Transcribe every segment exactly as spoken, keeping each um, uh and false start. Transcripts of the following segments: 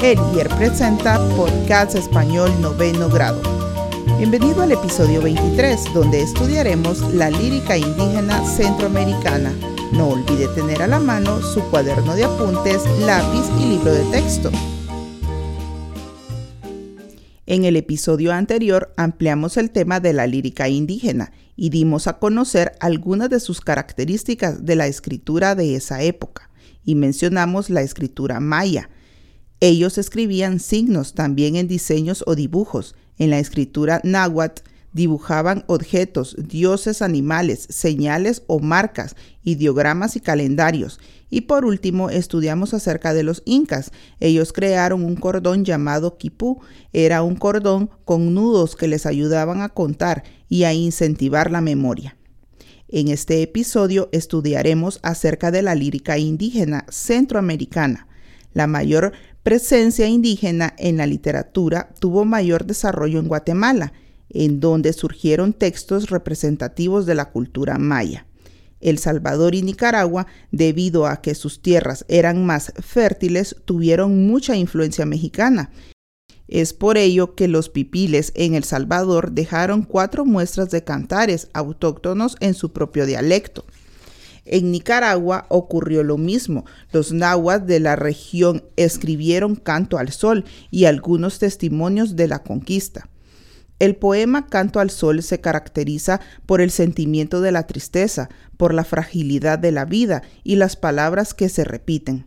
Elier presenta Podcast Español Noveno Grado. Bienvenido al episodio veintitrés, donde estudiaremos la lírica indígena centroamericana. No olvide tener a la mano su cuaderno de apuntes, lápiz y libro de texto. En el episodio anterior ampliamos el tema de la lírica indígena y dimos a conocer algunas de sus características de la escritura de esa época, y mencionamos la escritura maya. Ellos escribían signos también en diseños o dibujos. En la escritura náhuatl dibujaban objetos, dioses, animales, señales o marcas, ideogramas y calendarios. Y por último, estudiamos acerca de los incas. Ellos crearon un cordón llamado quipú. Era un cordón con nudos que les ayudaban a contar y a incentivar la memoria. En este episodio estudiaremos acerca de la lírica indígena centroamericana. La mayor presencia indígena en la literatura tuvo mayor desarrollo en Guatemala, en donde surgieron textos representativos de la cultura maya. El Salvador y Nicaragua, debido a que sus tierras eran más fértiles, tuvieron mucha influencia mexicana. Es por ello que los pipiles en El Salvador dejaron cuatro muestras de cantares autóctonos en su propio dialecto. En Nicaragua ocurrió lo mismo. Los náhuatl de la región escribieron Canto al Sol y algunos testimonios de la conquista. El poema Canto al Sol se caracteriza por el sentimiento de la tristeza, por la fragilidad de la vida y las palabras que se repiten.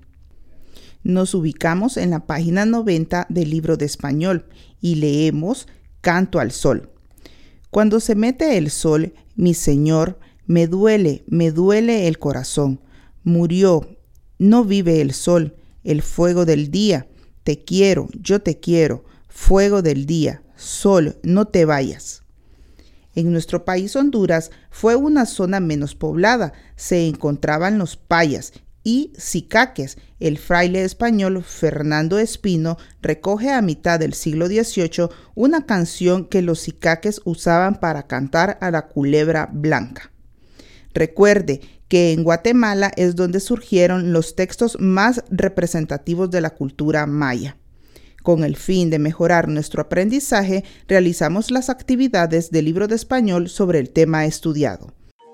Nos ubicamos en la página noventa del libro de español y leemos Canto al Sol. Cuando se mete el sol, mi señor, me duele, me duele el corazón. Murió, no vive el sol, el fuego del día. Te quiero, yo te quiero, fuego del día. Sol, no te vayas. En nuestro país Honduras fue una zona menos poblada. Se encontraban los payas y sicaques. El fraile español Fernando Espino recoge a mitad del siglo dieciocho una canción que los sicaques usaban para cantar a la culebra blanca. Recuerde que en Guatemala es donde surgieron los textos más representativos de la cultura maya. Con el fin de mejorar nuestro aprendizaje, realizamos las actividades del libro de español sobre el tema estudiado.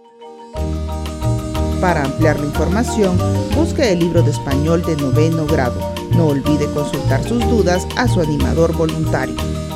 Para ampliar la información, busque el libro de español de noveno grado. No olvide consultar sus dudas a su animador voluntario.